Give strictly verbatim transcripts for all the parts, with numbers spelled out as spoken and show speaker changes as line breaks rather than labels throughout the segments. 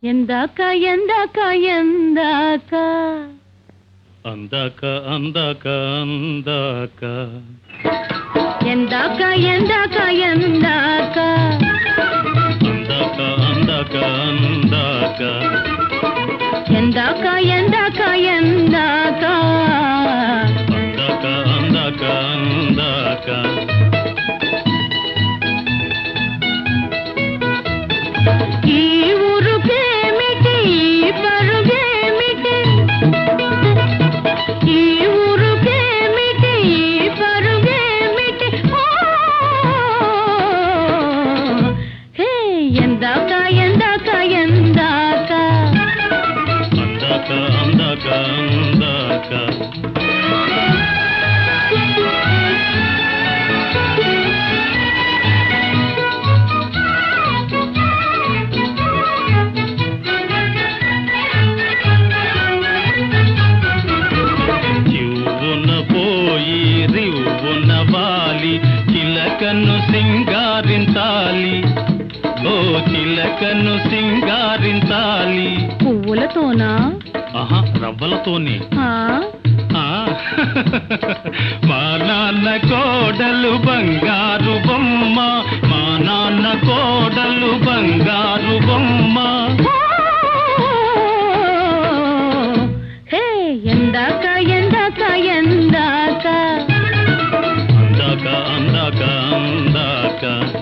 ఎందాక ఎందాక ఎందాక
అందాక అందాక అందాక
ఎందాక ఎందాక ఎందాక
అందాక అందాక అందాక
ఎందాక ఎందాక ఎందాక
అందాక అందాక అందాక
ఈ ఊరుకేమిటి పరుగేమిటి ఈ ఊరుకేమిటి పరుగేమిటి హే ఎందాక ఎందాక ఎందాక
అందాక అందాక అందాక చిలకను సింగారించాలి ఓ చిలకను సింగారించాలి
పువ్వులతోనా
ఆహా రవ్వలతోనే
ఆ
మా నాన్న కోడలు బంగారు బొమ్మ మా నాన్న కోడలు బంగారు బొమ్మ
హే ఎందాక ఎందాక ఎందాక
అందాక అందాక అందాక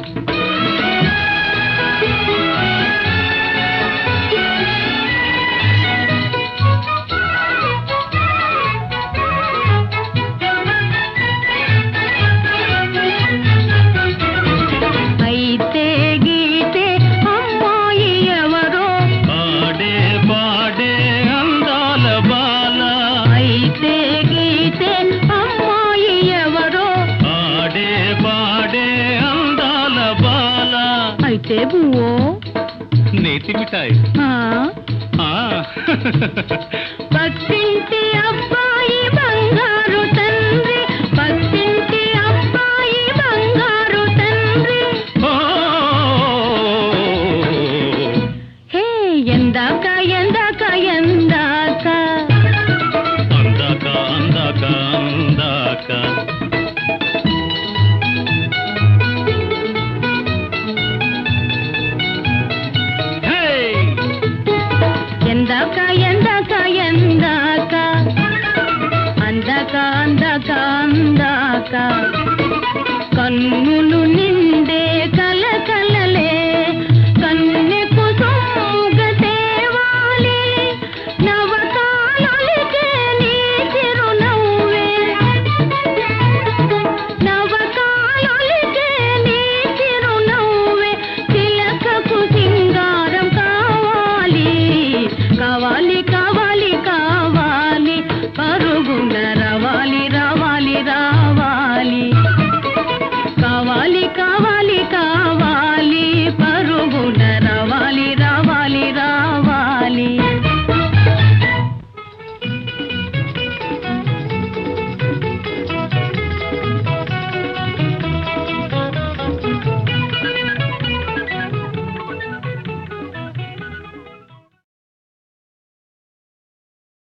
అయితే గీతే అమ్మాయి ఎవరో
పాడే పాడే అందాల బాల
అయితే గీతే అమ్మాయి ఎవరో
పాడే పాడే అందాల బాల
అయితే బువ్వో
నేతి మిఠాయి
పక్కింటి అబ్బాయి బంగారు తండ్రి పక్కింటి అబ్బాయి బంగారు తండ్రి హే ఎందాక ఎందాక ఎందాక
అందాక అందాక అందాక
ఎందాక ఎందాక ఎందాక అందాక అందాక అందాక కన్నులు